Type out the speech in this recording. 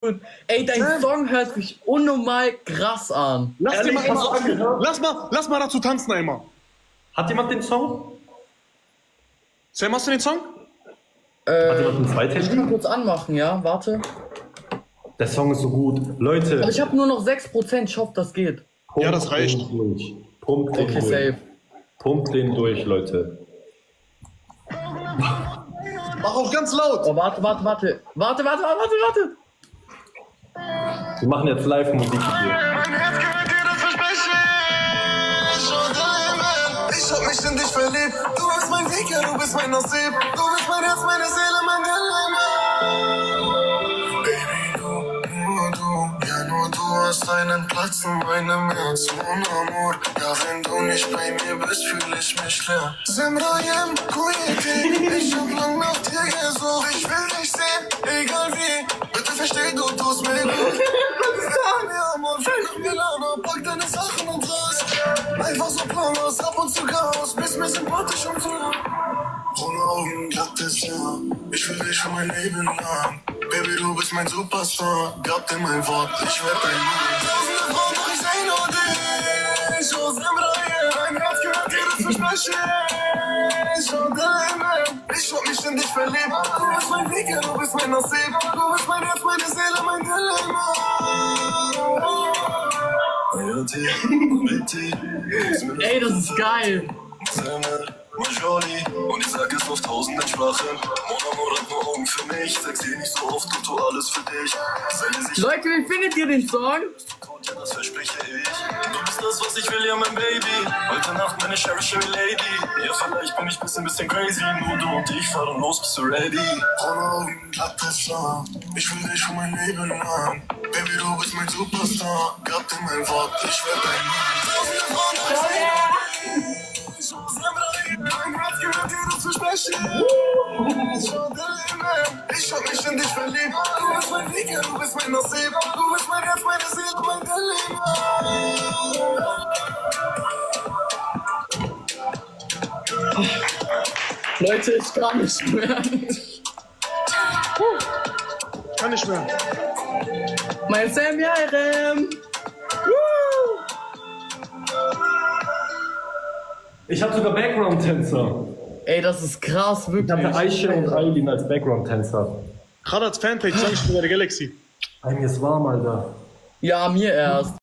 Ey, dein Song hört sich unnormal krass an. Lass mal dazu tanzen einmal. Hat jemand den Song? Sam, hast du den Song? Hat jemand einen Ich Zweitexter? kann kurz anmachen, ja? Warte. Der Song ist so gut. Leute, Aber ich habe nur noch 6%. Ich hoffe, das geht. pumpt Ja, das reicht. den durch. Pumpt den Okay, durch. safe. Pumpt den durch, Leute. Mach auch ganz laut. Oh, warte. Wir machen jetzt Live-Musik hier. Mein Herz gehört dir, das verspreche ich. Und ich hab mich in dich verliebt. Du bist mein Weg, ja, du bist mein Nasib. Du bist mein Herz, meine Seele, mein Dilemma. Baby, du, ja, nur du hast einen Platz in meinem Herz, mon amour. Ja, wenn du nicht bei mir bist, fühl ich mich leer. Semrayem, Kuyeti, ich hab lang nach dir gesucht. Ich will dich sehen, egal wie. Bitte versteh, du tust mir gut. Ja, Amor, nach Milano, pack deine Sachen und raus. Einfach so planlos, ab und zu Chaos. Bist mir sympathisch und so. Ohne Augen klappt es ja. Ich will dich für mein Leben lang. Baby, du bist mein Superstar. Gab dir mein Wort, ich werd dein Mann. Tausende Frauen, doch ich seh nur dich. Oh, Semrayem, mein Herz gehört dir, das verspreche ich. Und ich hab mich in dich verliebt. Du bist mein Weg, ja, du bist mein Nasib. Du bist mein Herz, meine Seele, mein Dilemma. Ey, das ist geil. Und ich sag es auf tausenden Sprachen. Mon Amour hat nur Augen für mich. Sag's dir nicht so oft, tu alles für dich. Seine Sicht, Leute, wie findet ihr den Song? ja, das verspreche ich. Du bist das, was ich will, ja, mein Baby. Heute Nacht meine Sherry Lady. Ja, vielleicht bin ich bisschen crazy. Nur du und ich fahren los, bist du ready? Ohne Augen klappt es an. Ich will dich für mein Leben lang. Baby, du bist mein Superstar. Gab dir mein Wort, ich werd dein Mann. Tausende Frauen, doch ich seh nur dich. Mein Herz gehört dir, das verspreche ich. Ich hab mich in dich verliebt. Du bist mein Weg, ja, du bist mein Nasib. Du bist mein Herz, meine Seele, mein Dilemma. Leute, ich kann nicht mehr. Kann nicht mehr. Mein Sam Yarem. Ich habe sogar Background-Tänzer. Ey, das ist krass, Ich wirklich. hatte Aisha und Aylin als Background-Tänzer. Khadat's Fanpage, sag ich dir bei der Galaxy. Mir ist warm, Alter. Ja, mir erst.